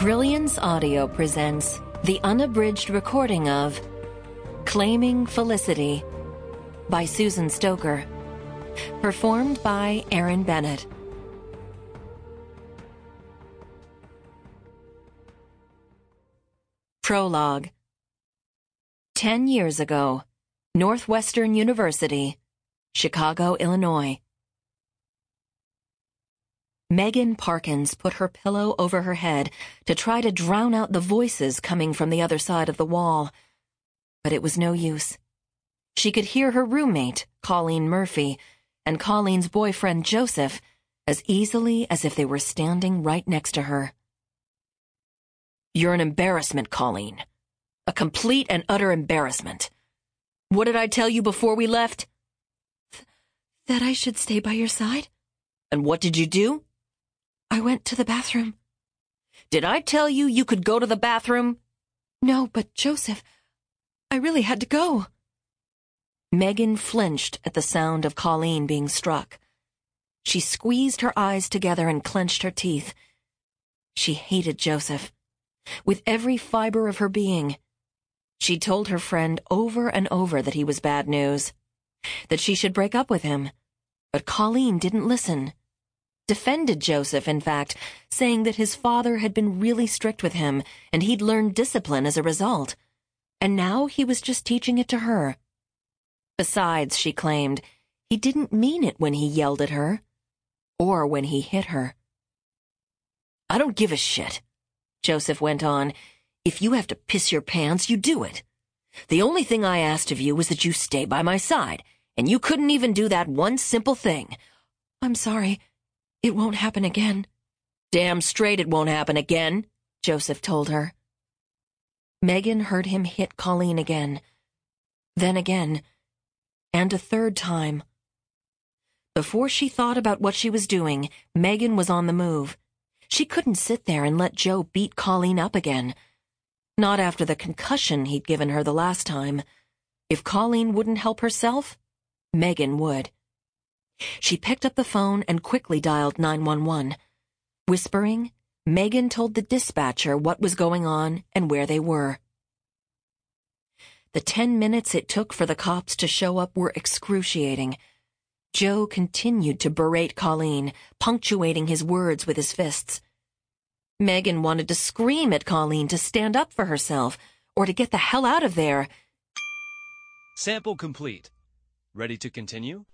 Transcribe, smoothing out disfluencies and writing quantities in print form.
Brilliance Audio presents the unabridged recording of Claiming Felicity by Susan Stoker, performed by Aaron Bennett. Prologue. 10 years ago, Northwestern University, Chicago, Illinois. Megan Parkins put her pillow over her head to try to drown out the voices coming from the other side of the wall. But it was no use. She could hear her roommate, Colleen Murphy, and Colleen's boyfriend, Joseph, as easily as if they were standing right next to her. "You're an embarrassment, Colleen. A complete and utter embarrassment. What did I tell you before we left?" That I should stay by your side. "And what did you do?" I went to the bathroom. "Did I tell you you could go to the bathroom?" No, but Joseph, I really had to go. Megan flinched at the sound of Colleen being struck. She squeezed her eyes together and clenched her teeth. She hated Joseph. With every fiber of her being. She told her friend over and over that he was bad news, that she should break up with him. But Colleen didn't listen. Defended Joseph, in fact, saying that his father had been really strict with him and he'd learned discipline as a result. And now he was just teaching it to her. Besides, she claimed, he didn't mean it when he yelled at her. Or when he hit her. "I don't give a shit," Joseph went on. "If you have to piss your pants, you do it. The only thing I asked of you was that you stay by my side, and you couldn't even do that one simple thing." "I'm sorry. It won't happen again." "Damn straight it won't happen again," Joseph told her. Megan heard him hit Colleen again. Then again. And a third time. Before she thought about what she was doing, Megan was on the move. She couldn't sit there and let Joe beat Colleen up again. Not after the concussion he'd given her the last time. If Colleen wouldn't help herself, Megan would. She picked up the phone and quickly dialed 911. Whispering, Megan told the dispatcher what was going on and where they were. The 10 minutes it took for the cops to show up were excruciating. Joe continued to berate Colleen, punctuating his words with his fists. Megan wanted to scream at Colleen to stand up for herself, or to get the hell out of there. Sample complete. Ready to continue?